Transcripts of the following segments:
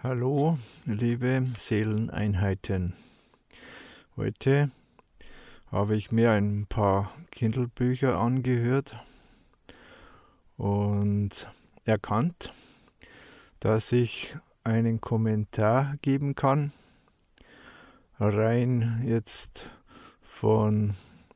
Hallo, liebe Seeleneinheiten. Heute habe ich mir ein paar Kindle-Bücher angehört und erkannt, dass ich einen Kommentar geben kann, rein jetzt von,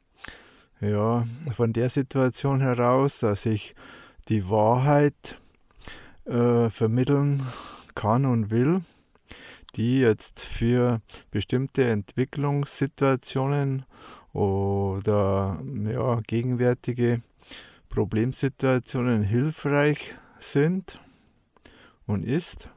von der Situation heraus, dass ich die Wahrheit vermitteln kann und will, die jetzt für bestimmte Entwicklungssituationen oder gegenwärtige Problemsituationen hilfreich sind und ist.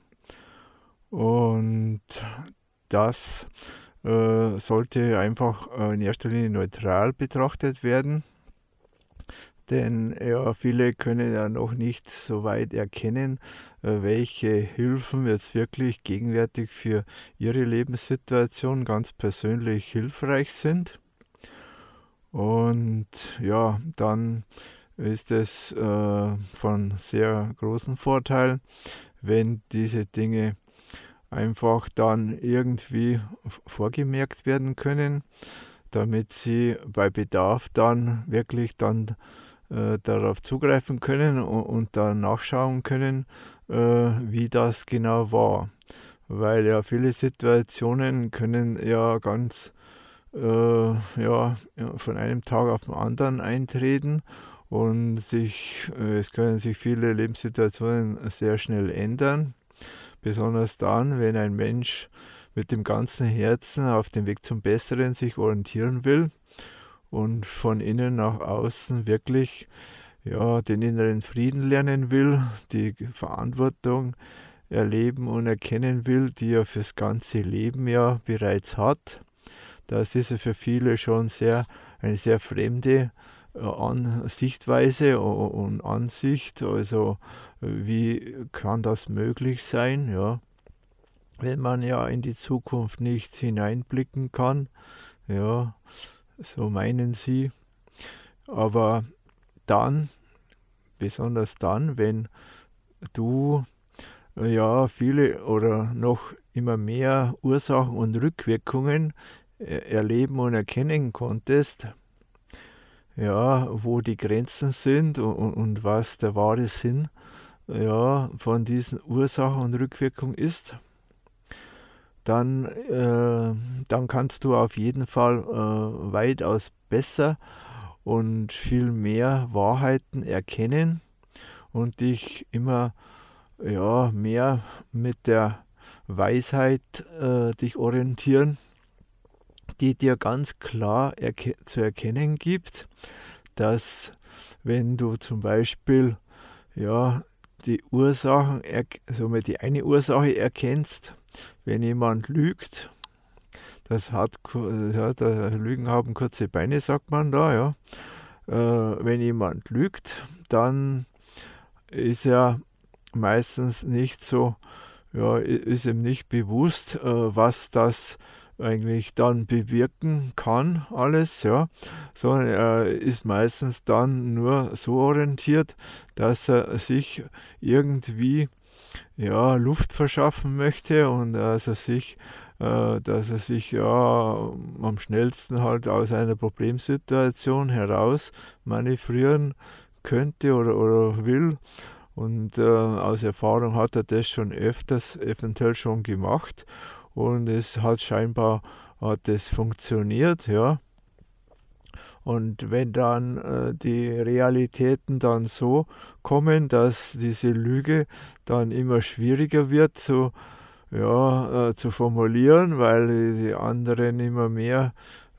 Und das sollte einfach in erster Linie neutral betrachtet werden, denn viele können ja noch nicht so weit erkennen, welche Hilfen jetzt wirklich gegenwärtig für ihre Lebenssituation ganz persönlich hilfreich sind. Und ja, dann ist es von sehr großem Vorteil, wenn diese Dinge einfach dann irgendwie vorgemerkt werden können, damit sie bei Bedarf dann wirklich dann darauf zugreifen können und dann nachschauen können, wie das genau war. Weil ja viele Situationen können ja ganz von einem Tag auf den anderen eintreten und es können sich viele Lebenssituationen sehr schnell ändern. Besonders dann, wenn ein Mensch mit dem ganzen Herzen auf dem Weg zum Besseren sich orientieren will und von innen nach außen wirklich den inneren Frieden lernen will, die Verantwortung erleben und erkennen will, die er fürs ganze Leben ja bereits hat. Das ist ja für viele schon eine sehr fremde Sichtweise und Ansicht. Also wie kann das möglich sein, ja, wenn man ja in die Zukunft nicht hineinblicken kann, ja, so meinen sie. Aber dann, besonders dann, wenn du viele oder noch immer mehr Ursachen und Rückwirkungen erleben und erkennen konntest, ja, wo die Grenzen sind und was der wahre Sinn von diesen Ursachen und Rückwirkungen ist, dann kannst du auf jeden Fall weitaus besser und viel mehr Wahrheiten erkennen und dich immer mehr mit der Weisheit dich orientieren, die dir ganz klar zu erkennen gibt, dass wenn du zum Beispiel die Ursachen, somit die eine Ursache erkennst, wenn jemand lügt, Lügen haben kurze Beine, sagt man da, ja. Wenn jemand lügt, dann ist er meistens nicht so, ist ihm nicht bewusst, was das eigentlich dann bewirken kann, alles, ja, sondern er ist meistens dann nur so orientiert, dass er sich irgendwie Luft verschaffen möchte und dass er sich am schnellsten halt aus einer Problemsituation heraus manövrieren könnte oder will. Und aus Erfahrung hat er das schon öfters eventuell schon gemacht und es hat scheinbar funktioniert, ja. Und wenn dann die Realitäten dann so kommen, dass diese Lüge dann immer schwieriger wird zu formulieren, weil die anderen immer mehr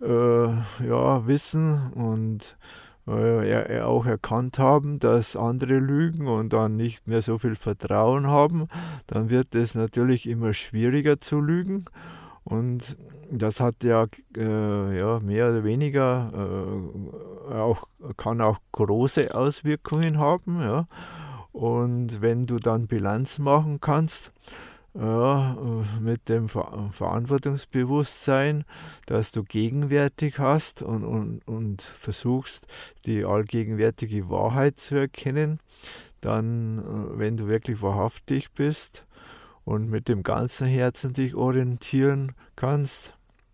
wissen und auch erkannt haben, dass andere lügen und dann nicht mehr so viel Vertrauen haben, dann wird es natürlich immer schwieriger zu lügen. Und das hat mehr oder weniger kann auch große Auswirkungen haben. Ja. Und wenn du dann Bilanz machen kannst, mit dem Verantwortungsbewusstsein, das du gegenwärtig hast und versuchst, die allgegenwärtige Wahrheit zu erkennen, dann, wenn du wirklich wahrhaftig bist und mit dem ganzen Herzen dich orientieren kannst,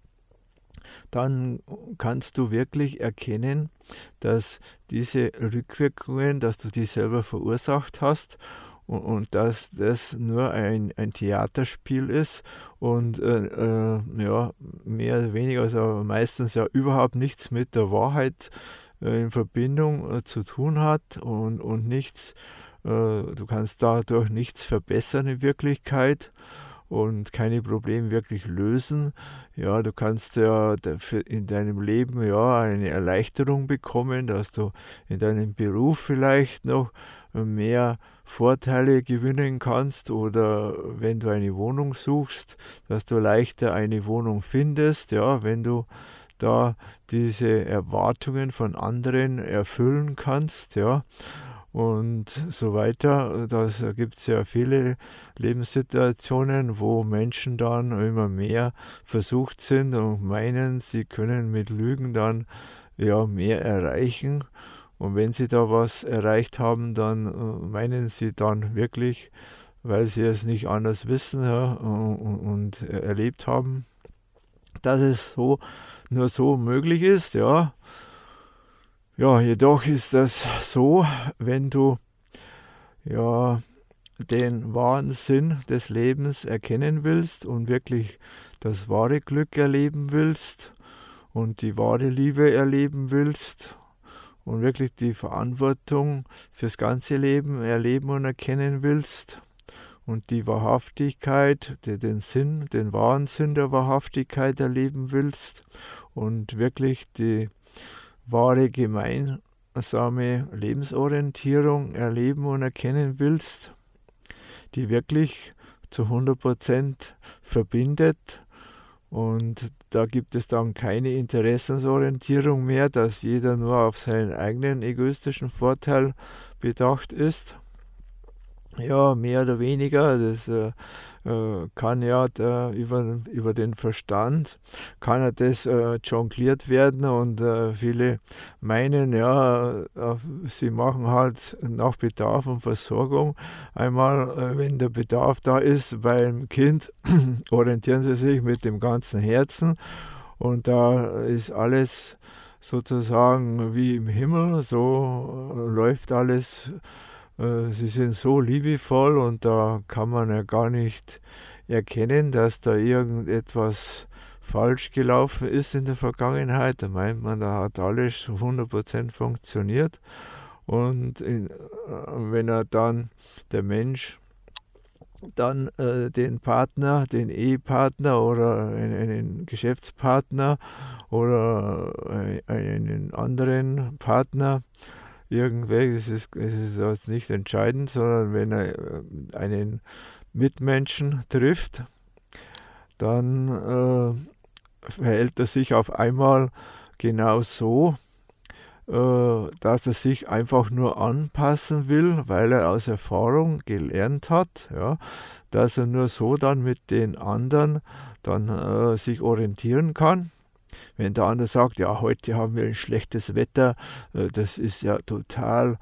dann kannst du wirklich erkennen, dass diese Rückwirkungen, dass du die selber verursacht hast und dass das nur ein Theaterspiel ist und ja, mehr oder weniger, also meistens ja überhaupt nichts mit der Wahrheit in Verbindung zu tun hat und nichts, du kannst dadurch nichts verbessern in Wirklichkeit und keine Probleme wirklich lösen. Ja, du kannst ja in deinem Leben ja eine Erleichterung bekommen, dass du in deinem Beruf vielleicht noch mehr Vorteile gewinnen kannst oder wenn du eine Wohnung suchst, dass du leichter eine Wohnung findest, ja, wenn du da diese Erwartungen von anderen erfüllen kannst, ja, und so weiter. Da gibt es ja viele Lebenssituationen, wo Menschen dann immer mehr versucht sind und meinen, sie können mit Lügen dann ja mehr erreichen. Und wenn sie da was erreicht haben, dann meinen sie dann wirklich, weil sie es nicht anders wissen, ja, und erlebt haben, dass es so nur so möglich ist, ja. Ja, jedoch ist das so, wenn du ja den wahren Sinn des Lebens erkennen willst und wirklich das wahre Glück erleben willst und die wahre Liebe erleben willst und wirklich die Verantwortung fürs ganze Leben erleben und erkennen willst und die Wahrhaftigkeit, den Sinn, den wahren Sinn der Wahrhaftigkeit erleben willst und wirklich die wahre gemeinsame Lebensorientierung erleben und erkennen willst, die wirklich zu 100% verbindet. Und da gibt es dann keine Interessensorientierung mehr, dass jeder nur auf seinen eigenen egoistischen Vorteil bedacht ist. Ja, mehr oder weniger, das kann ja über den Verstand, kann ja das jongliert werden und viele meinen, ja, sie machen halt nach Bedarf und Versorgung. Einmal, wenn der Bedarf da ist beim Kind, orientieren sie sich mit dem ganzen Herzen und da ist alles sozusagen wie im Himmel, so läuft alles. Sie sind so liebevoll und da kann man ja gar nicht erkennen, dass da irgendetwas falsch gelaufen ist in der Vergangenheit. Da meint man, da hat alles zu 100% funktioniert. Und wenn er dann, der Mensch, dann den Partner, den Ehepartner oder einen Geschäftspartner oder einen anderen Partner, es ist jetzt nicht entscheidend, sondern wenn er einen Mitmenschen trifft, dann verhält er sich auf einmal genau so, dass er sich einfach nur anpassen will, weil er aus Erfahrung gelernt hat, ja, dass er nur so dann mit den anderen dann sich orientieren kann. Wenn der andere sagt, ja, heute haben wir ein schlechtes Wetter, das ist ja total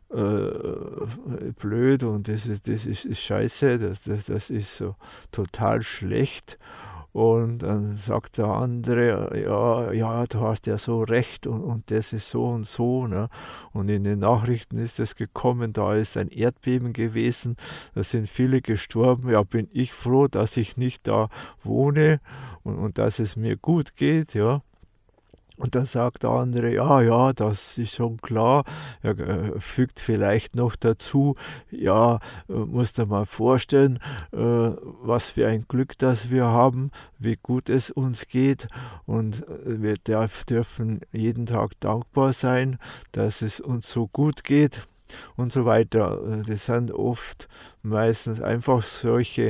blöd und das ist scheiße, das ist so total schlecht. Und dann sagt der andere, ja, du hast ja so recht und das ist so und so. Ne? Und in den Nachrichten ist es gekommen, da ist ein Erdbeben gewesen, da sind viele gestorben. Ja, bin ich froh, dass ich nicht da wohne und dass es mir gut geht, ja. Und dann sagt der andere, ja, das ist schon klar. Er fügt vielleicht noch dazu, ja, musst du mal vorstellen, was für ein Glück, das wir haben, wie gut es uns geht. Und wir dürfen jeden Tag dankbar sein, dass es uns so gut geht und so weiter. Das sind oft meistens einfach solche,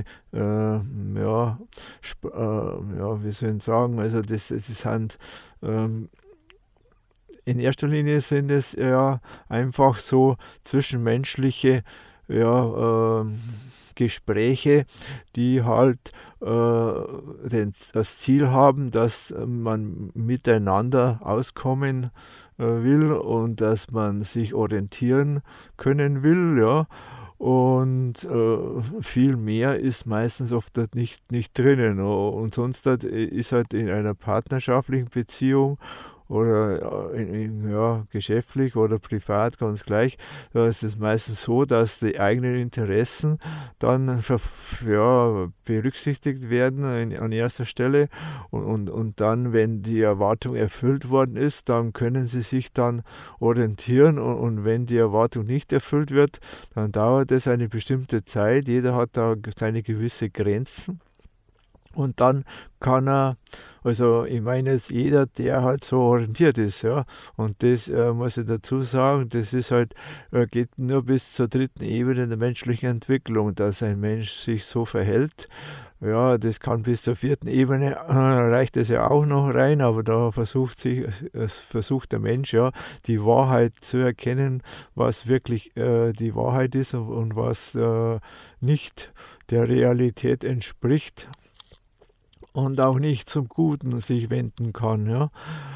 wie soll ich sagen, also das sind in erster Linie sind es ja einfach so zwischenmenschliche Gespräche, die halt das Ziel haben, dass man miteinander auskommen will und dass man sich orientieren können will, ja. und viel mehr ist meistens oft dort nicht drinnen. Und sonst halt ist halt in einer partnerschaftlichen Beziehung oder ja, geschäftlich oder privat, ganz gleich, da ist es meistens so, dass die eigenen Interessen dann ja, berücksichtigt werden an erster Stelle und dann, wenn die Erwartung erfüllt worden ist, dann können sie sich dann orientieren und wenn die Erwartung nicht erfüllt wird, dann dauert es eine bestimmte Zeit, jeder hat da seine gewisse Grenzen und dann kann er, also ich meine jetzt jeder, der halt so orientiert ist, ja. Und das muss ich dazu sagen, das ist halt, geht nur bis zur dritten Ebene der menschlichen Entwicklung, dass ein Mensch sich so verhält. Ja, das kann bis zur vierten Ebene, reicht es ja auch noch rein, aber da versucht der Mensch ja, die Wahrheit zu erkennen, was wirklich die Wahrheit ist und was nicht der Realität entspricht und auch nicht zum Guten sich wenden kann. Ja.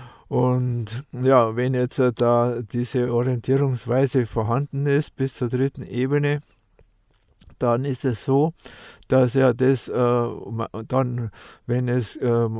Und ja, wenn jetzt da diese Orientierungsweise vorhanden ist bis zur dritten Ebene, dann ist es so, dass er das dann, wenn es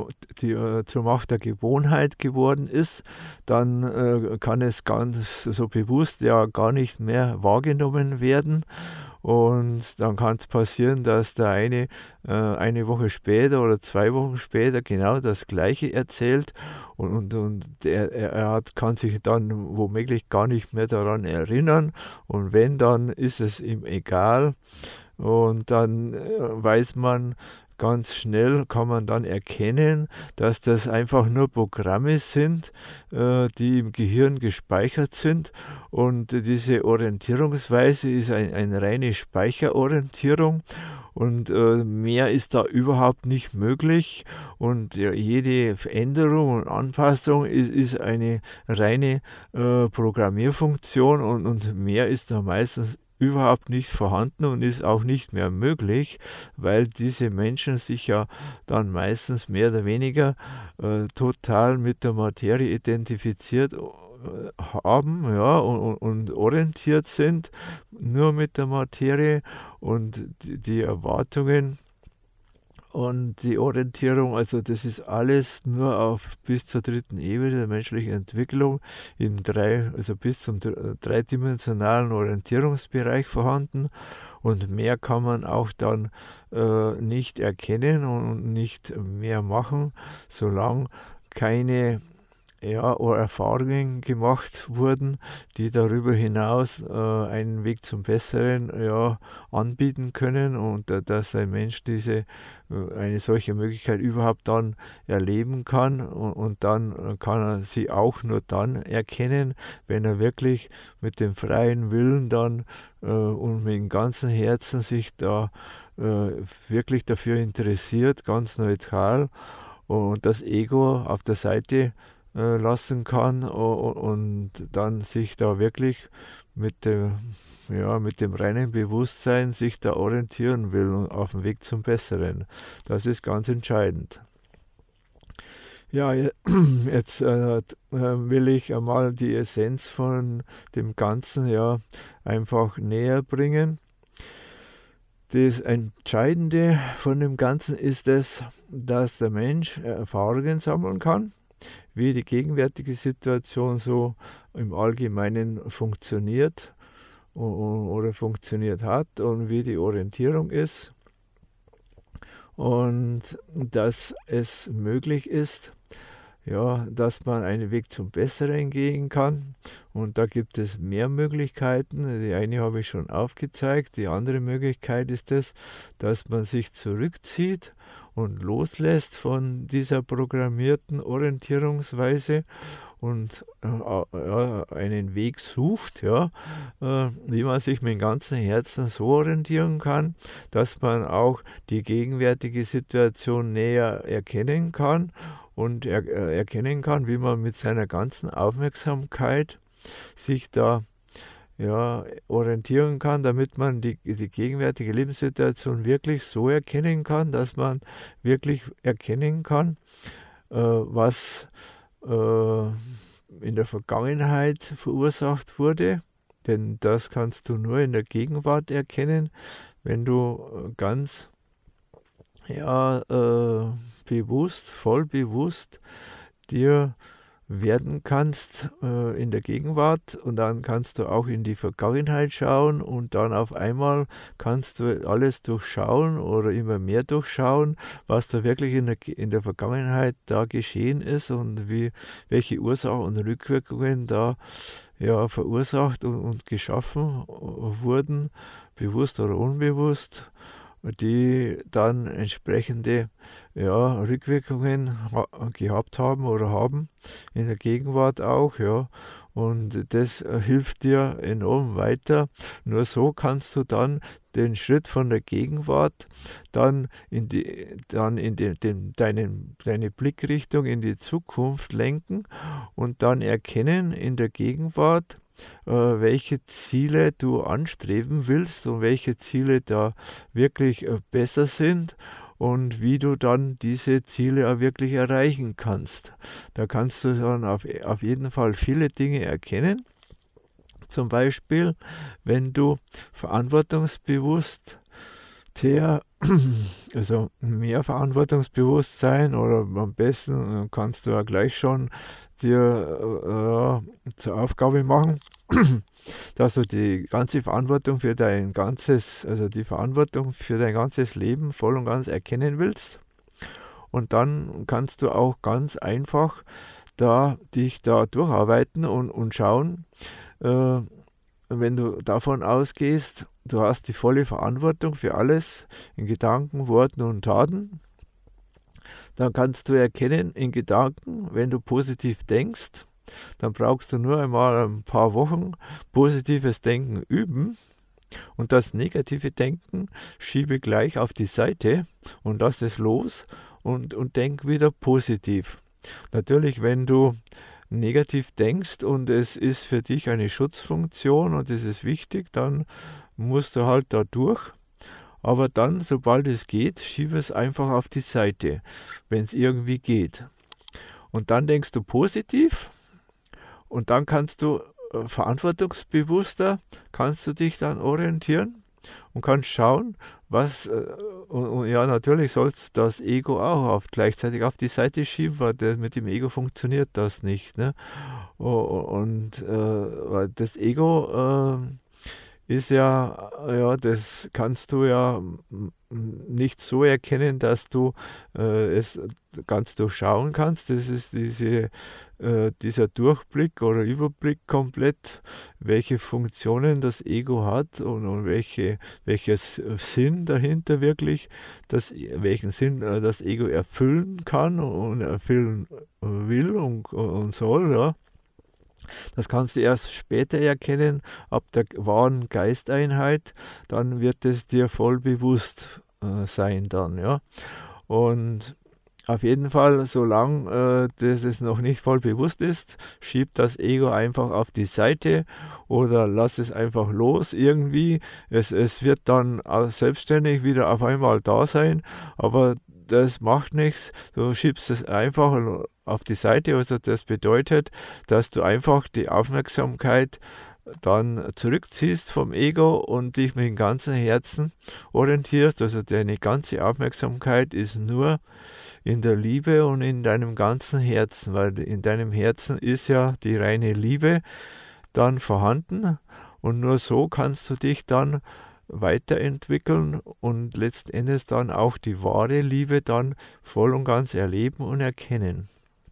zur Macht der Gewohnheit geworden ist, dann kann es ganz so bewusst ja gar nicht mehr wahrgenommen werden. Und dann kann es passieren, dass der eine Woche später oder 2 Wochen später genau das Gleiche erzählt und kann sich dann womöglich gar nicht mehr daran erinnern. Und wenn, dann ist es ihm egal. Und dann weiß man ganz schnell, kann man dann erkennen, dass das einfach nur Programme sind, die im Gehirn gespeichert sind. Und diese Orientierungsweise ist eine reine Speicherorientierung. Und mehr ist da überhaupt nicht möglich. Und jede Veränderung und Anpassung ist eine reine Programmierfunktion und mehr ist da meistens überhaupt nicht vorhanden und ist auch nicht mehr möglich, weil diese Menschen sich ja dann meistens mehr oder weniger total mit der Materie identifiziert haben, ja, und orientiert sind nur mit der Materie und die Erwartungen und die Orientierung, also das ist alles nur auf bis zur dritten Ebene der menschlichen Entwicklung also bis zum dreidimensionalen Orientierungsbereich vorhanden und mehr kann man auch dann nicht erkennen und nicht mehr machen, solange keine Erfahrungen gemacht wurden, die darüber hinaus einen Weg zum Besseren anbieten können und dass ein Mensch eine solche Möglichkeit überhaupt dann erleben kann und dann kann er sie auch nur dann erkennen, wenn er wirklich mit dem freien Willen dann und mit dem ganzen Herzen sich da wirklich dafür interessiert, ganz neutral und das Ego auf der Seite lassen kann und dann sich da wirklich mit dem reinen Bewusstsein sich da orientieren will und auf dem Weg zum Besseren. Das ist ganz entscheidend. Ja, jetzt will ich einmal die Essenz von dem Ganzen einfach näher bringen. Das Entscheidende von dem Ganzen ist es, dass der Mensch Erfahrungen sammeln kann, wie die gegenwärtige Situation so im Allgemeinen funktioniert oder funktioniert hat und wie die Orientierung ist und dass es möglich ist, dass man einen Weg zum Besseren gehen kann und da gibt es mehr Möglichkeiten. Die eine habe ich schon aufgezeigt, die andere Möglichkeit ist es, dass man sich zurückzieht und loslässt von dieser programmierten Orientierungsweise und einen Weg sucht, wie man sich mit dem ganzen Herzen so orientieren kann, dass man auch die gegenwärtige Situation näher erkennen kann und erkennen kann, wie man mit seiner ganzen Aufmerksamkeit sich da orientieren kann, damit man die gegenwärtige Lebenssituation wirklich so erkennen kann, dass man wirklich erkennen kann, was in der Vergangenheit verursacht wurde Denn das kannst du nur in der Gegenwart erkennen, wenn du ganz ja, bewusst, voll bewusst dir werden kannst in der Gegenwart, und dann kannst du auch in die Vergangenheit schauen und dann auf einmal kannst du alles durchschauen oder immer mehr durchschauen, was da wirklich in der Vergangenheit da geschehen ist und welche Ursachen und Rückwirkungen da ja verursacht und geschaffen wurden, bewusst oder unbewusst, die dann entsprechende ja, Rückwirkungen gehabt haben oder haben, in der Gegenwart auch, ja. Und das hilft dir enorm weiter. Nur so kannst du dann den Schritt von der Gegenwart dann deine Blickrichtung in die Zukunft lenken und dann erkennen in der Gegenwart, welche Ziele du anstreben willst und welche Ziele da wirklich besser sind und wie du dann diese Ziele auch wirklich erreichen kannst. Da kannst du dann auf jeden Fall viele Dinge erkennen. Zum Beispiel, wenn du verantwortungsbewusst also mehr Verantwortungsbewusstsein, oder am besten kannst du ja gleich schon dir zur Aufgabe machen, dass du die ganze Verantwortung für die Verantwortung für dein ganzes Leben voll und ganz erkennen willst. Und dann kannst du auch ganz einfach dich da durcharbeiten und schauen, äh, wenn du davon ausgehst, du hast die volle Verantwortung für alles in Gedanken, Worten und Taten, dann kannst du erkennen in Gedanken, wenn du positiv denkst, dann brauchst du nur einmal ein paar Wochen positives Denken üben und das negative Denken schiebe gleich auf die Seite und lass es los und denk wieder positiv. Natürlich, wenn du negativ denkst und es ist für dich eine Schutzfunktion und es ist wichtig, dann musst du halt da durch. Aber dann, sobald es geht, schiebe es einfach auf die Seite, wenn es irgendwie geht. Und dann denkst du positiv und dann kannst du verantwortungsbewusster, kannst du dich dann orientieren und kannst schauen, und ja, natürlich sollst du das Ego auch gleichzeitig auf die Seite schieben, weil mit dem Ego funktioniert das nicht. Ne? Weil das Ego ist ja, das kannst du ja nicht so erkennen, dass du es ganz durchschauen kannst. Das ist dieser Durchblick oder Überblick komplett, welche Funktionen das Ego hat und welches Sinn dahinter wirklich, welchen Sinn das Ego erfüllen kann und erfüllen will und soll. Ja. Das kannst du erst später erkennen, ab der wahren Geisteinheit, dann wird es dir voll bewusst sein dann, ja. Und auf jeden Fall, solange das noch nicht voll bewusst ist, schieb das Ego einfach auf die Seite oder lass es einfach los irgendwie. Es wird dann selbstständig wieder auf einmal da sein, aber das macht nichts. Du schiebst es einfach auf die Seite. Also das bedeutet, dass du einfach die Aufmerksamkeit dann zurückziehst vom Ego und dich mit dem ganzen Herzen orientierst. Also deine ganze Aufmerksamkeit ist nur in der Liebe und in deinem ganzen Herzen, weil in deinem Herzen ist ja die reine Liebe dann vorhanden und nur so kannst du dich dann weiterentwickeln und letzten Endes dann auch die wahre Liebe dann voll und ganz erleben und erkennen.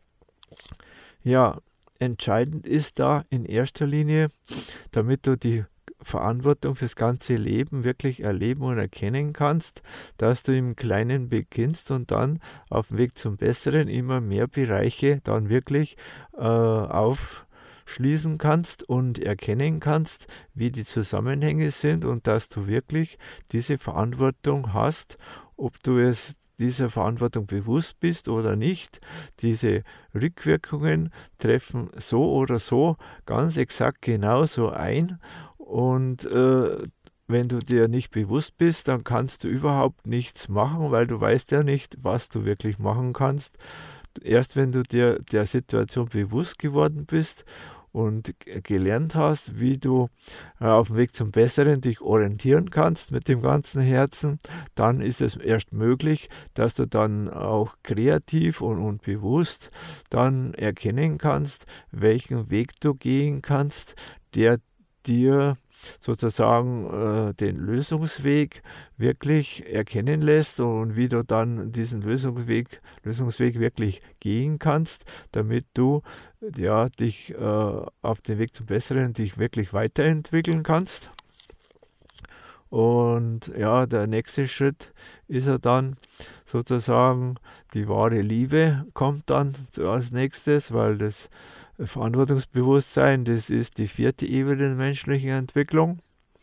Ja, entscheidend ist da in erster Linie, damit du die Verantwortung fürs ganze Leben wirklich erleben und erkennen kannst, dass du im Kleinen beginnst und dann auf dem Weg zum Besseren immer mehr Bereiche dann wirklich aufschließen kannst und erkennen kannst, wie die Zusammenhänge sind und dass du wirklich diese Verantwortung hast, ob du es dieser Verantwortung bewusst bist oder nicht. Diese Rückwirkungen treffen so oder so ganz exakt genauso ein. Und wenn du dir nicht bewusst bist, dann kannst du überhaupt nichts machen, weil du weißt ja nicht, was du wirklich machen kannst. Erst wenn du dir der Situation bewusst geworden bist und gelernt hast, wie du auf dem Weg zum Besseren dich orientieren kannst mit dem ganzen Herzen, dann ist es erst möglich, dass du dann auch kreativ und bewusst dann erkennen kannst, welchen Weg du gehen kannst, der dir sozusagen den Lösungsweg wirklich erkennen lässt und wie du dann diesen Lösungsweg wirklich gehen kannst, damit du ja, dich auf den Weg zum Besseren dich wirklich weiterentwickeln kannst. Und ja, der nächste Schritt ist ja dann sozusagen die wahre Liebe kommt dann als nächstes, weil das Verantwortungsbewusstsein, das ist die 4. Ebene der menschlichen Entwicklung.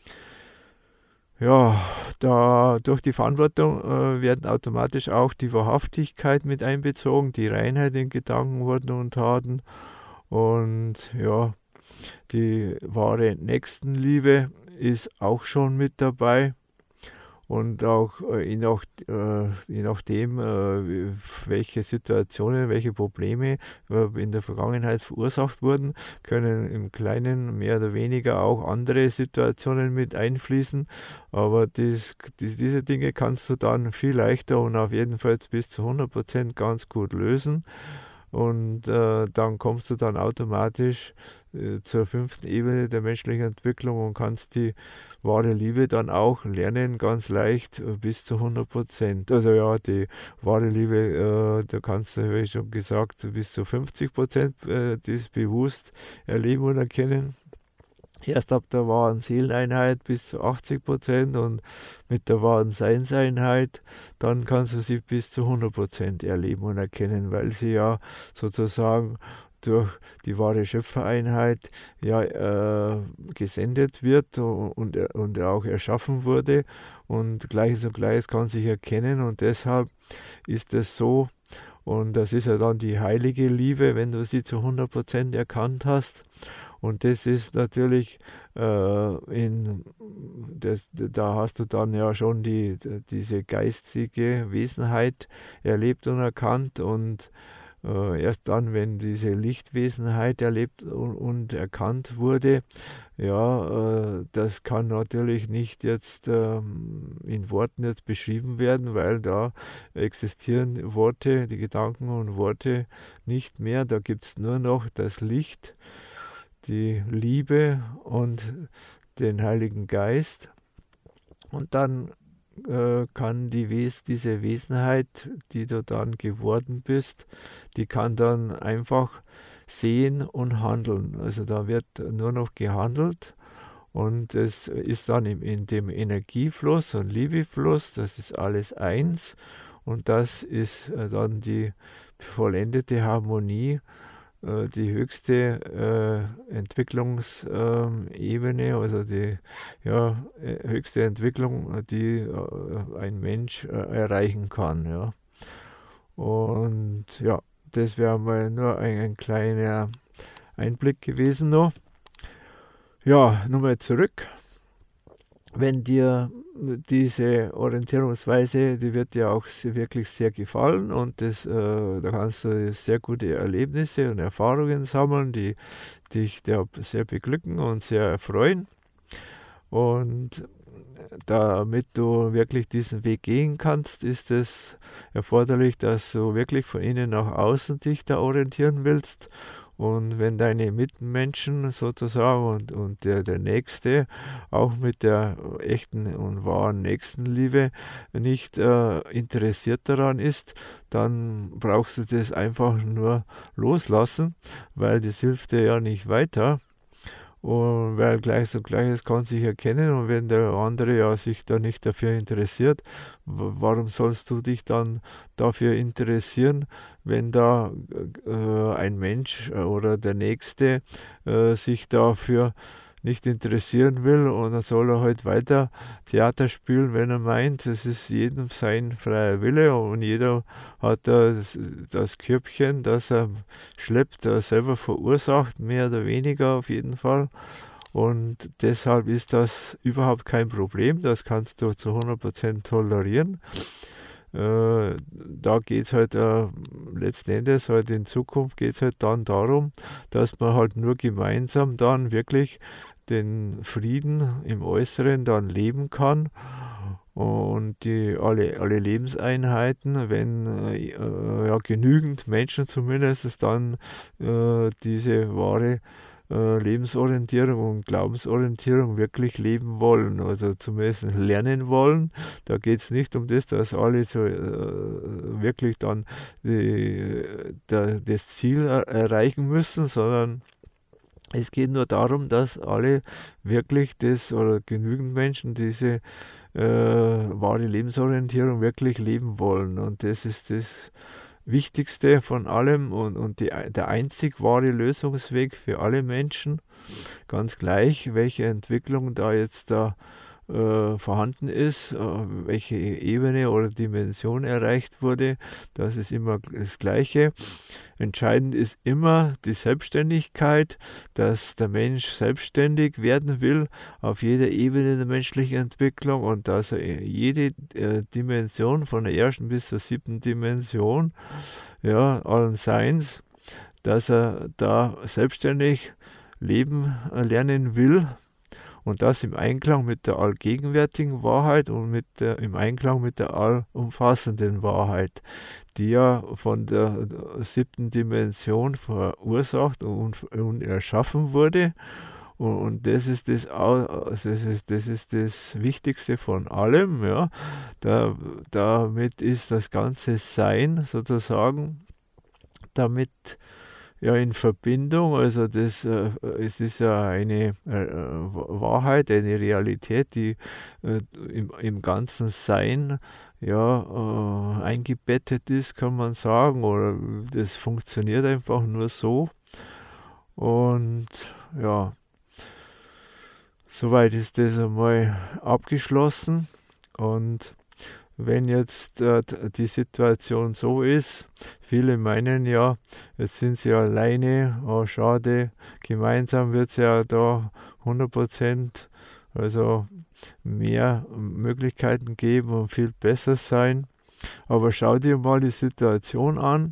Ja, da durch die Verantwortung werden automatisch auch die Wahrhaftigkeit mit einbezogen, die Reinheit in Gedanken, Worten und Taten und ja, die wahre Nächstenliebe ist auch schon mit dabei. Und auch je nachdem, welche Situationen, welche Probleme in der Vergangenheit verursacht wurden, können im Kleinen mehr oder weniger auch andere Situationen mit einfließen. Aber diese Dinge kannst du dann viel leichter und auf jeden Fall bis zu 100% ganz gut lösen. Und dann kommst du dann automatisch zur 5. Ebene der menschlichen Entwicklung und kannst die wahre Liebe dann auch lernen, ganz leicht bis zu 100%. Also ja, die wahre Liebe, da kannst du, wie schon gesagt, bis zu 50% das bewusst erleben und erkennen. Erst ab der wahren Seeleneinheit bis zu 80% und mit der wahren Seinseinheit, dann kannst du sie bis zu 100% erleben und erkennen, weil sie ja sozusagen durch die wahre Schöpfereinheit ja gesendet wird und auch erschaffen wurde und Gleiches und Gleiches kann sich erkennen und deshalb ist es so und das ist ja dann die heilige Liebe, wenn du sie zu 100% erkannt hast. Und das ist natürlich, da hast du dann ja schon diese geistige Wesenheit erlebt und erkannt und erst dann, wenn diese Lichtwesenheit erlebt und erkannt wurde, ja, das kann natürlich nicht jetzt in Worten jetzt beschrieben werden, weil da existieren Worte, die Gedanken und Worte nicht mehr. Da gibt es nur noch das Licht, die Liebe und den Heiligen Geist. Und dann kann diese Wesenheit, die du dann geworden bist, die kann dann einfach sehen und handeln. Also da wird nur noch gehandelt und es ist dann in dem Energiefluss und Liebefluss, das ist alles eins und das ist dann die vollendete Harmonie, die höchste Entwicklungsebene, also die höchste Entwicklung, die ein Mensch erreichen kann. Ja. Und ja, das wäre mal nur ein kleiner Einblick gewesen noch. Ja, nochmal zurück. Wenn dir diese Orientierungsweise, die wird dir auch wirklich sehr gefallen und da kannst du sehr gute Erlebnisse und Erfahrungen sammeln, die dich sehr beglücken und sehr erfreuen. Und damit du wirklich diesen Weg gehen kannst, ist es erforderlich, dass du wirklich von innen nach außen dich da orientieren willst. Und wenn deine Mitmenschen sozusagen und der Nächste auch mit der echten und wahren Nächstenliebe nicht interessiert daran ist, dann brauchst du das einfach nur loslassen, weil das hilft dir ja nicht weiter. Und weil Gleiches und Gleiches kann sich erkennen und wenn der andere ja sich da nicht dafür interessiert, warum sollst du dich dann dafür interessieren, wenn da ein Mensch oder der Nächste sich dafür nicht interessieren will und dann soll er halt weiter Theater spielen, wenn er meint, es ist jedem sein freier Wille und jeder hat das Körbchen, das er schleppt, selber verursacht, mehr oder weniger auf jeden Fall. Und deshalb ist das überhaupt kein Problem, das kannst du zu 100% tolerieren. Da geht es halt letzten Endes halt in Zukunft geht es halt dann darum, dass man halt nur gemeinsam dann wirklich den Frieden im Äußeren dann leben kann und alle Lebenseinheiten, wenn ja, genügend Menschen zumindest dann diese wahre Lebensorientierung und Glaubensorientierung wirklich leben wollen, also zumindest lernen wollen. Da geht es nicht um das, dass alle so wirklich dann das Ziel erreichen müssen, sondern es geht nur darum, dass alle wirklich das oder genügend Menschen diese wahre Lebensorientierung wirklich leben wollen. Und das ist das Wichtigste von allem und der einzig wahre Lösungsweg für alle Menschen, ganz gleich, welche Entwicklung da jetzt da vorhanden ist, welche Ebene oder Dimension erreicht wurde, das ist immer das Gleiche. Entscheidend ist immer die Selbstständigkeit, dass der Mensch selbstständig werden will auf jeder Ebene der menschlichen Entwicklung und dass er jede Dimension von der ersten bis zur 7. Dimension, ja, allen Seins, dass er da selbstständig leben lernen will. Und das im Einklang mit der allgegenwärtigen Wahrheit und im Einklang mit der allumfassenden Wahrheit, die ja von der 7. Dimension verursacht und erschaffen wurde. Und das ist das Wichtigste von allem. Ja. Damit ist das ganze Sein sozusagen damit ja in Verbindung, also es ist ja eine Wahrheit, eine Realität, die im ganzen Sein ja eingebettet ist, kann man sagen, oder das funktioniert einfach nur so. Und ja, soweit ist das einmal abgeschlossen. Und wenn jetzt die Situation so ist, viele meinen ja, jetzt sind sie alleine, oh schade, gemeinsam wird es ja da 100%, also mehr Möglichkeiten geben und viel besser sein. Aber schau dir mal die Situation an,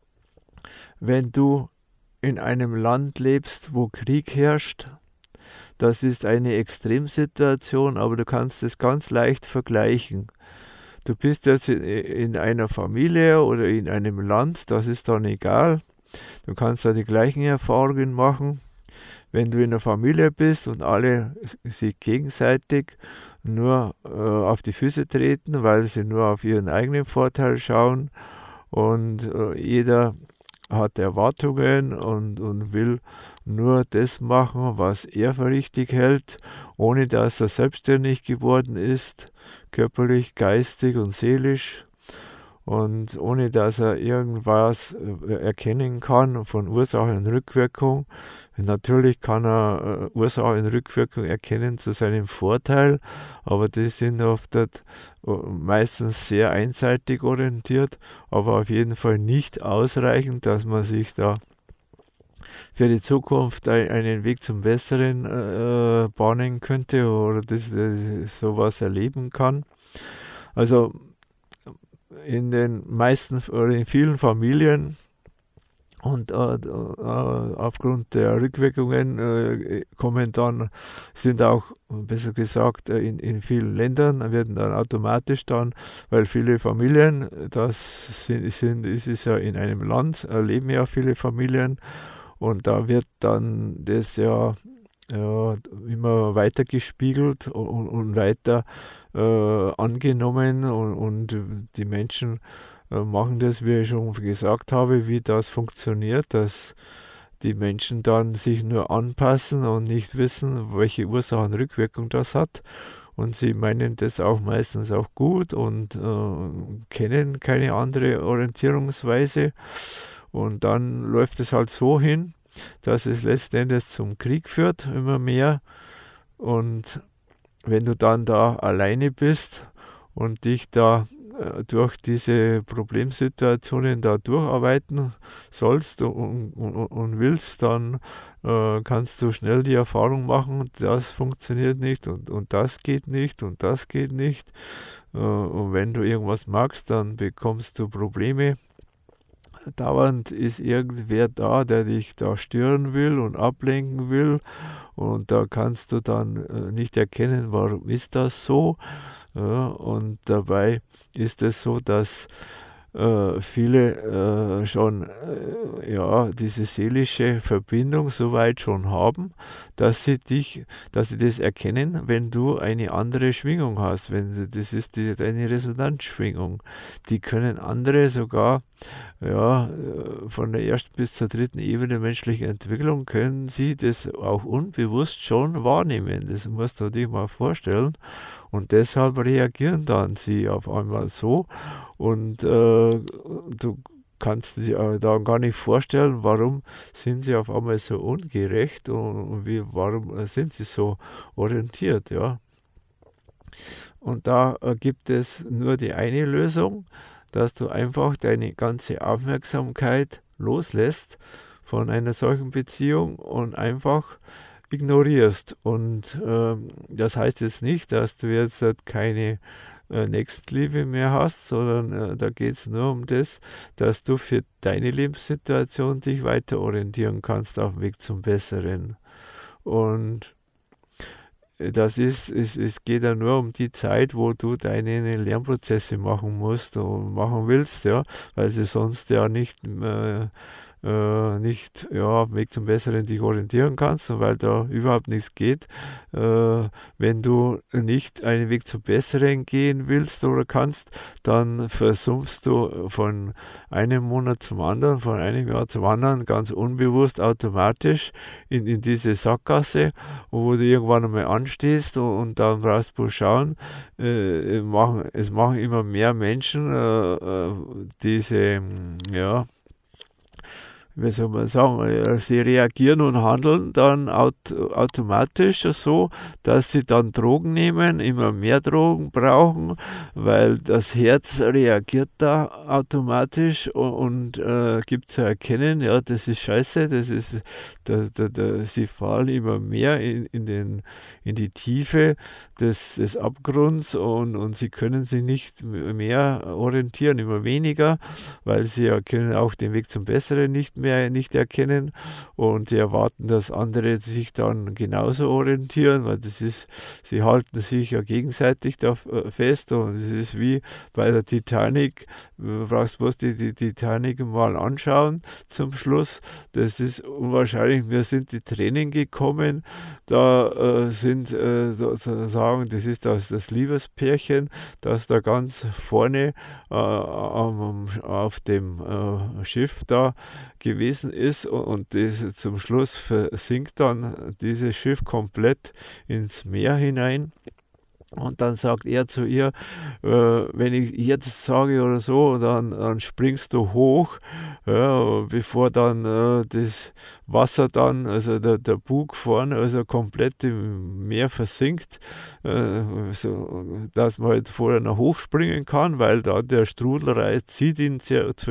wenn du in einem Land lebst, wo Krieg herrscht. Das ist eine Extremsituation, aber du kannst es ganz leicht vergleichen. Du bist jetzt in einer Familie oder in einem Land, das ist dann egal. Du kannst da die gleichen Erfahrungen machen. Wenn du in einer Familie bist und alle sich gegenseitig nur auf die Füße treten, weil sie nur auf ihren eigenen Vorteil schauen und jeder hat Erwartungen und will nur das machen, was er für richtig hält, ohne dass er selbstständig geworden ist, körperlich, geistig und seelisch, und ohne dass er irgendwas erkennen kann von Ursache und Rückwirkung. Natürlich kann er Ursache und Rückwirkung erkennen zu seinem Vorteil, aber die sind oft meistens sehr einseitig orientiert, aber auf jeden Fall nicht ausreichend, dass man sich da für die Zukunft einen Weg zum Besseren bahnen könnte oder sowas erleben kann. Also in den meisten oder in vielen Familien und aufgrund der Rückwirkungen sind auch, besser gesagt, in vielen Ländern werden dann automatisch dann, weil viele Familien, es ist ja in einem Land, leben ja viele Familien, und da wird dann das ja immer weiter gespiegelt und weiter angenommen und die Menschen machen das, wie ich schon gesagt habe, wie das funktioniert, dass die Menschen dann sich nur anpassen und nicht wissen, welche Ursache und Rückwirkung das hat. Und sie meinen das auch meistens auch gut und kennen keine andere Orientierungsweise. Und dann läuft es halt so hin, dass es letzten Endes zum Krieg führt, immer mehr. Und wenn du dann da alleine bist und dich da durch diese Problemsituationen da durcharbeiten sollst und willst, dann kannst du schnell die Erfahrung machen, das funktioniert nicht und das geht nicht und das geht nicht. Und wenn du irgendwas magst, dann bekommst du Probleme. dauernd ist irgendwer da, der dich da stören will und ablenken will. Und da kannst du dann nicht erkennen, warum ist das so. Ja, und dabei ist es so, dass viele schon ja, diese seelische Verbindung soweit schon haben, dass sie das erkennen, wenn du eine andere Schwingung hast. Das ist deine Resonanzschwingung. Die können andere sogar ja, von der ersten bis zur dritten Ebene menschlicher Entwicklung können sie das auch unbewusst schon wahrnehmen. Das musst du dir mal vorstellen. Und deshalb reagieren dann sie auf einmal so. Und du kannst dir da gar nicht vorstellen, warum sind sie auf einmal so ungerecht und warum sind sie so orientiert. Ja. Und da gibt es nur die eine Lösung, dass du einfach deine ganze Aufmerksamkeit loslässt von einer solchen Beziehung und einfach ignorierst. Und das heißt jetzt nicht, dass du jetzt keine Nächstenliebe mehr hast, sondern da geht es nur um das, dass du für deine Lebenssituation dich weiter orientieren kannst auf dem Weg zum Besseren. Und es geht ja nur um die Zeit, wo du deine Lernprozesse machen musst und machen willst, ja, weil sie sonst ja nicht ja, auf dem Weg zum Besseren dich orientieren kannst und weil da überhaupt nichts geht. Wenn du nicht einen Weg zum Besseren gehen willst oder kannst, dann versumpfst du von einem Monat zum anderen, von einem Jahr zum anderen, ganz unbewusst automatisch in diese Sackgasse, wo du irgendwann einmal anstehst und dann brauchst du schauen, es machen immer mehr Menschen diese, ja, wie soll man sagen, sie reagieren und handeln dann automatisch so, dass sie dann Drogen nehmen, immer mehr Drogen brauchen, weil das Herz reagiert da automatisch und gibt zu erkennen, ja, das ist scheiße, sie fallen immer mehr in die Tiefe des Abgrunds und sie können sich nicht mehr orientieren, immer weniger, weil sie können auch den Weg zum Besseren nicht erkennen und sie erwarten, dass andere sich dann genauso orientieren, weil sie halten sich ja gegenseitig da fest und es ist wie bei der Titanic, du brauchst bloß die Titanic mal anschauen zum Schluss, das ist unwahrscheinlich, mir sind die Tränen gekommen, da sind sozusagen, das ist das Liebespärchen, das da ganz vorne auf dem Schiff da gewesen ist und zum Schluss versinkt dann dieses Schiff komplett ins Meer hinein. Und dann sagt er zu ihr, wenn ich jetzt sage oder so, dann springst du hoch, ja, bevor dann das Wasser dann, also der Bug vorne, also komplett im Meer versinkt, so, dass man halt vorher noch hochspringen kann, weil da der Strudelreiz zieht ihn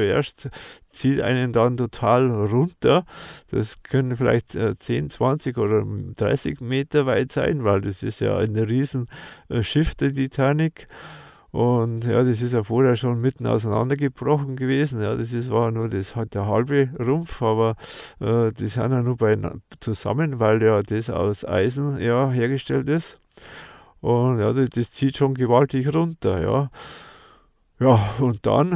zieht einen dann total runter. Das können vielleicht 10, 20 oder 30 Meter weit sein, weil das ist ja ein riesen Schiff, der Titanic. Und ja, das ist ja vorher schon mitten auseinandergebrochen gewesen. Ja, war nur der halbe Rumpf, aber die sind ja nur zusammen, weil ja das aus Eisen ja hergestellt ist. Und ja, das zieht schon gewaltig runter, ja. Ja, und dann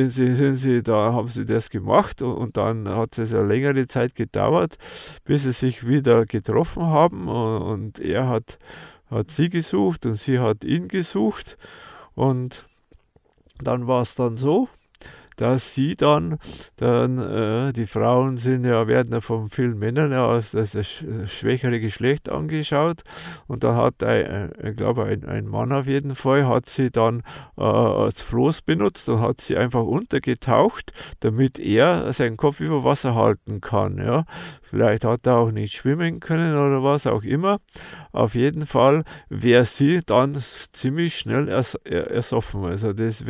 haben sie das gemacht und dann hat es eine längere Zeit gedauert, bis sie sich wieder getroffen haben und er hat sie gesucht und sie hat ihn gesucht und dann war es dann so, dass sie dann die Frauen werden ja von vielen Männern ja als das schwächere Geschlecht angeschaut und da hat ich glaube ein Mann auf jeden Fall, hat sie dann als Floß benutzt und hat sie einfach untergetaucht, damit er seinen Kopf über Wasser halten kann. Ja. Vielleicht hat er auch nicht schwimmen können oder was auch immer. Auf jeden Fall wäre sie dann ziemlich schnell ersoffen. Also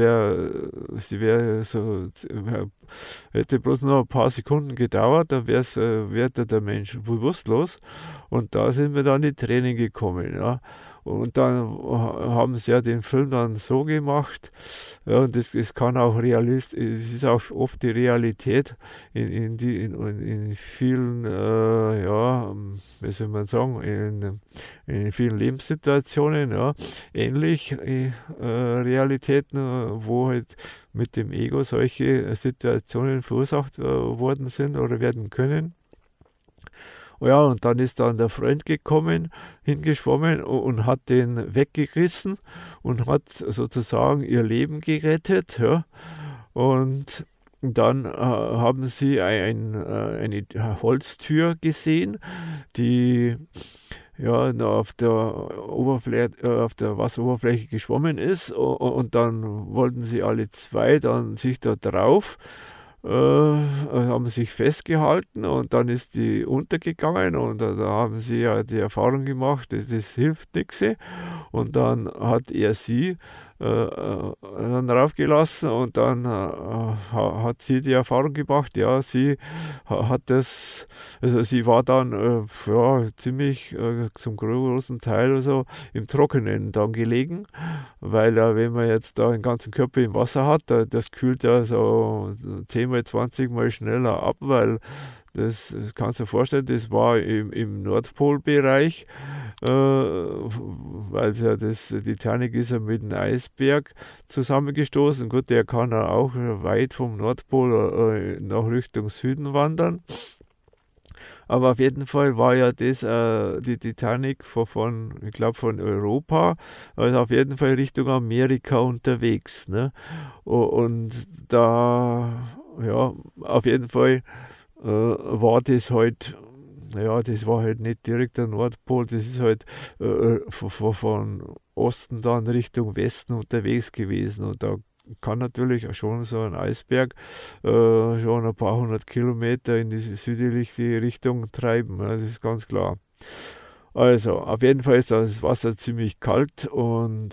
hätte bloß noch ein paar Sekunden gedauert, dann wäre der Mensch bewusstlos und da sind mir dann die Tränen gekommen. Ja. Und dann haben sie ja den Film dann so gemacht, ja, und das kann auch es ist auch oft die Realität in vielen, ja, wie soll man sagen, in vielen Lebenssituationen, ja, ähnlich Realitäten, wo halt mit dem Ego solche Situationen verursacht worden sind oder werden können. Ja, und dann ist dann der Freund gekommen, hingeschwommen und hat den weggerissen und hat sozusagen ihr Leben gerettet. Ja. Und dann haben sie eine Holztür gesehen, die ja, auf der Wasseroberfläche geschwommen ist, und dann wollten sie alle zwei dann sich da drauf, haben sich festgehalten, und dann ist die untergegangen, und da haben sie ja die Erfahrung gemacht, das hilft nichts, und dann hat er sie dann raufgelassen, und dann hat sie die Erfahrung gemacht, ja, sie hat das, also sie war dann ja, ziemlich zum großen Teil also im Trockenen dann gelegen, weil wenn man jetzt da den ganzen Körper im Wasser hat, das kühlt ja so 10 mal 20 mal schneller ab, weil das kannst du dir vorstellen, das war im Nordpolbereich, weil ja die Titanic ist ja mit dem Eisberg zusammengestoßen. Gut, der kann ja auch weit vom Nordpol nach Richtung Süden wandern. Aber auf jeden Fall war ja das die Titanic ich glaube von Europa, also auf jeden Fall Richtung Amerika unterwegs. Ne? Und da, ja, auf jeden Fall war das halt, ja, das war halt nicht direkt der Nordpol, das ist halt von Osten dann Richtung Westen unterwegs gewesen, und da kann natürlich auch schon so ein Eisberg schon ein paar hundert Kilometer in die südliche Richtung treiben, das ist ganz klar. Also, auf jeden Fall ist das Wasser ziemlich kalt, und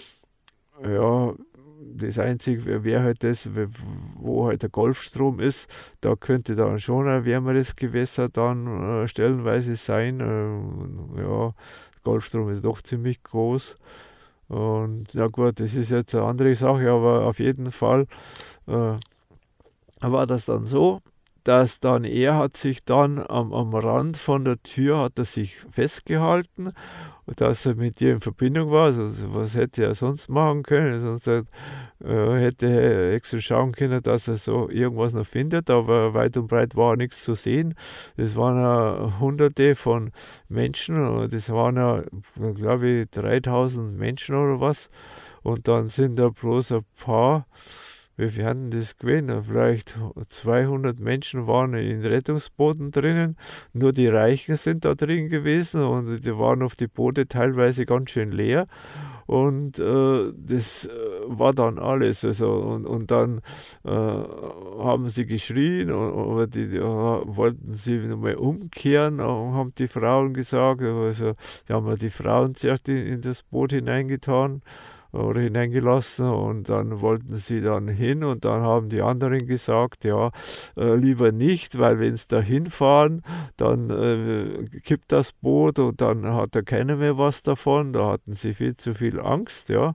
ja, das Einzige wäre halt das, wo halt der Golfstrom ist, da könnte dann schon ein wärmeres Gewässer dann stellenweise sein. Ja, Golfstrom ist doch ziemlich groß. Und ja gut, das ist jetzt eine andere Sache, aber auf jeden Fall äh, war das dann so, dass dann er hat sich dann am Rand von der Tür hat er sich festgehalten, dass er mit ihr in Verbindung war. Also, was hätte er sonst machen können? Sonst hätte er extra schauen können, dass er so irgendwas noch findet, aber weit und breit war nichts zu sehen. Das waren ja Hunderte von Menschen, und das waren ja, glaube ich, 3000 Menschen oder was. Und dann sind da bloß ein paar, wie viel hatten das gewesen? Vielleicht 200 Menschen waren in Rettungsbooten drinnen. Nur die Reichen sind da drin gewesen, und die waren auf die Boote teilweise ganz schön leer. Und das war dann alles. Also, und dann haben sie geschrien, aber die wollten sie nochmal umkehren, haben die Frauen gesagt. Also, die haben ja die Frauen zuerst in das Boot hineingetan oder hineingelassen, und dann wollten sie dann hin, und dann haben die anderen gesagt, ja, lieber nicht, weil wenn sie da hinfahren, dann kippt das Boot, und dann hat da keiner mehr was davon, da hatten sie viel zu viel Angst, ja.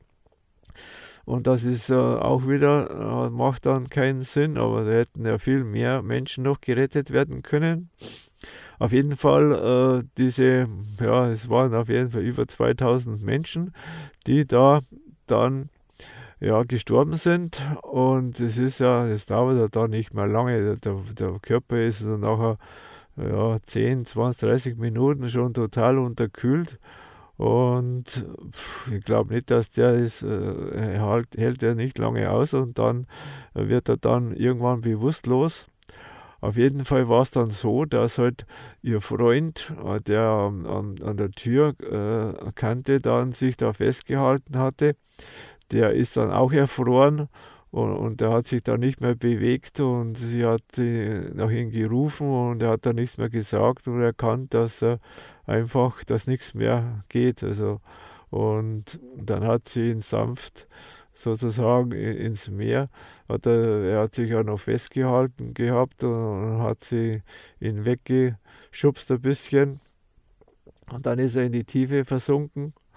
Und das ist auch wieder, macht dann keinen Sinn, aber da hätten ja viel mehr Menschen noch gerettet werden können. Auf jeden Fall, ja, es waren auf jeden Fall über 2000 Menschen, die da dann ja, gestorben sind. Und es ist ja, es dauert ja da nicht mehr lange. Der Körper ist dann nachher ja, 10, 20, 30 Minuten schon total unterkühlt. Und ich glaube nicht, dass der ist, hält er nicht lange aus, und dann wird er dann irgendwann bewusstlos. Auf jeden Fall war es dann so, dass halt ihr Freund, der an der Türkante dann sich da festgehalten hatte, der ist dann auch erfroren, und der hat sich dann nicht mehr bewegt, und sie hat nach ihm gerufen, und er hat dann nichts mehr gesagt und erkannt, dass er einfach, dass nichts mehr geht. Also, und dann hat sie ihn sanft sozusagen ins Meer. Er hat sich ja noch festgehalten gehabt, und hat sie ihn weggeschubst ein bisschen. Und dann ist er in die Tiefe versunken.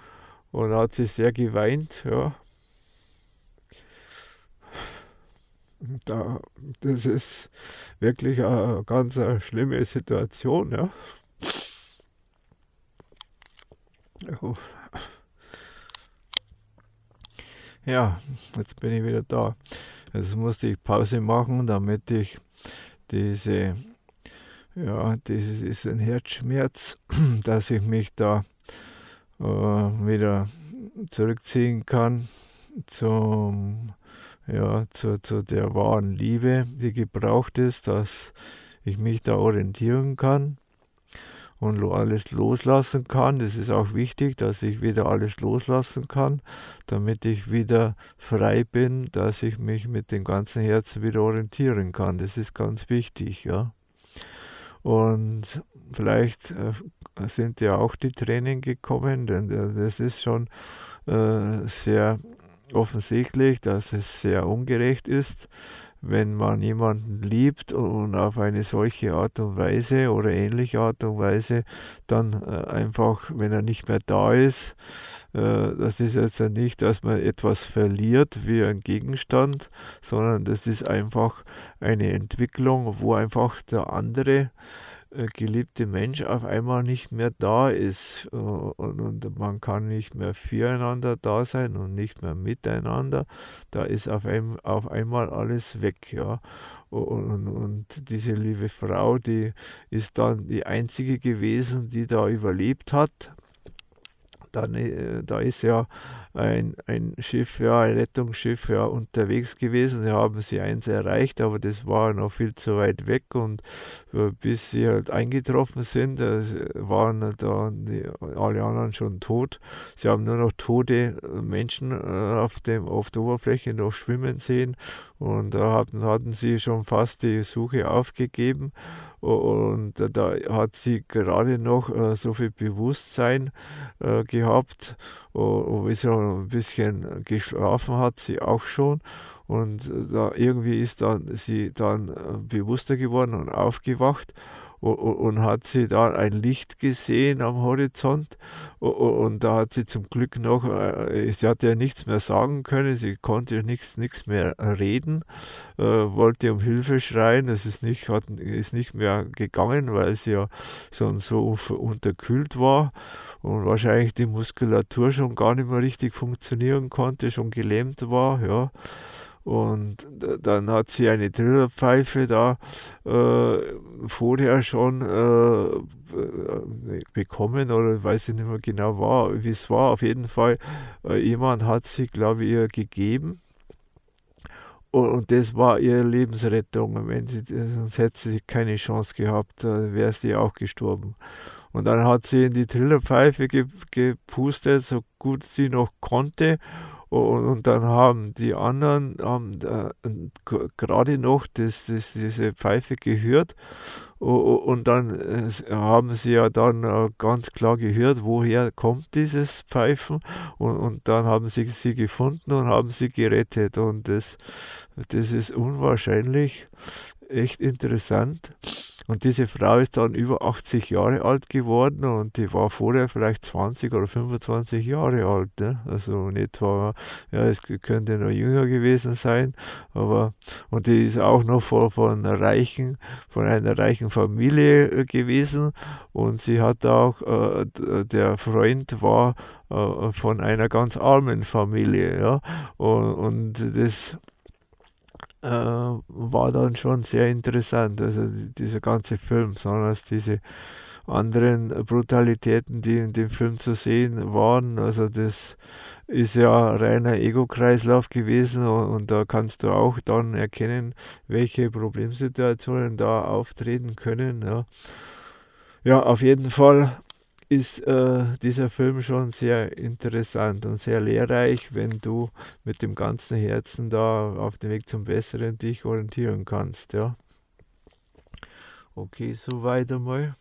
und hat sie sehr geweint, ja. Da, das ist wirklich eine ganz schlimme Situation, ja. Ja, jetzt bin ich wieder da. Jetzt musste ich Pause machen, damit ich diese, dieses ist ein Herzschmerz, dass ich mich da wieder zurückziehen kann zum, zu der wahren Liebe, die gebraucht ist, dass ich mich da orientieren kann und alles loslassen kann. Das ist auch wichtig, dass ich wieder alles loslassen kann, damit ich wieder frei bin, dass ich mich mit dem ganzen Herzen wieder orientieren kann. Das ist ganz wichtig, ja. Und vielleicht sind ja auch die Tränen gekommen, denn das ist schon sehr offensichtlich, dass es sehr ungerecht ist, wenn man jemanden liebt und auf eine solche Art und Weise oder ähnliche Art und Weise dann einfach, wenn er nicht mehr da ist, das ist jetzt ja nicht, dass man etwas verliert wie ein Gegenstand, sondern das ist einfach eine Entwicklung, wo einfach der andere geliebte Mensch auf einmal nicht mehr da ist und man kann nicht mehr füreinander da sein und nicht mehr miteinander. Da ist auf einmal alles weg, ja. Und diese liebe Frau, die ist dann die einzige gewesen, die da überlebt hat. Dann, da ist ja ein Schiff, ja, ein Rettungsschiff, ja, unterwegs gewesen. Sie haben sie eins erreicht, aber das war noch viel zu weit weg und bis sie halt eingetroffen sind, waren da alle anderen schon tot. Sie haben nur noch tote Menschen auf der Oberfläche noch schwimmen sehen und da hatten sie schon fast die Suche aufgegeben. Und da hat sie gerade noch so viel Bewusstsein gehabt, wie so ein bisschen geschlafen hat sie auch schon. Und da irgendwie ist sie dann bewusster geworden und aufgewacht und hat sie da ein Licht gesehen am Horizont und da hat sie zum Glück noch, sie hatte ja nichts mehr sagen können, sie konnte nichts mehr reden, wollte um Hilfe schreien, es ist nicht mehr gegangen, weil sie ja schon so unterkühlt war und wahrscheinlich die Muskulatur schon gar nicht mehr richtig funktionieren konnte, schon gelähmt war, ja. Und dann hat sie eine Trillerpfeife da vorher schon bekommen oder weiß ich nicht mehr genau wie es war. Auf jeden Fall, jemand hat sie, glaube ich, ihr gegeben. Und das war ihre Lebensrettung. Sonst hätte sie keine Chance gehabt, wäre sie auch gestorben. Und dann hat sie in die Trillerpfeife gepustet, so gut sie noch konnte. Und dann haben die anderen gerade noch diese Pfeife gehört. Und dann haben sie ja dann ganz klar gehört, woher kommt dieses Pfeifen. Und dann haben sie gefunden und haben sie gerettet. Und das ist unwahrscheinlich, echt interessant. Und diese Frau ist dann über 80 Jahre alt geworden und die war vorher vielleicht 20 oder 25 Jahre alt. Ne? Also nicht war, ja, es könnte noch jünger gewesen sein, aber und die ist auch noch von einer reichen Familie gewesen und sie hat auch, der Freund war von einer ganz armen Familie, ja, und das war dann schon sehr interessant, also dieser ganze Film, besonders diese anderen Brutalitäten, die in dem Film zu sehen waren, also das ist ja reiner Ego-Kreislauf gewesen und da kannst du auch dann erkennen, welche Problemsituationen da auftreten können. Ja, ja, auf jeden Fall ist dieser Film schon sehr interessant und sehr lehrreich, wenn du mit dem ganzen Herzen da auf dem Weg zum Besseren dich orientieren kannst. Ja. Okay, soweit einmal.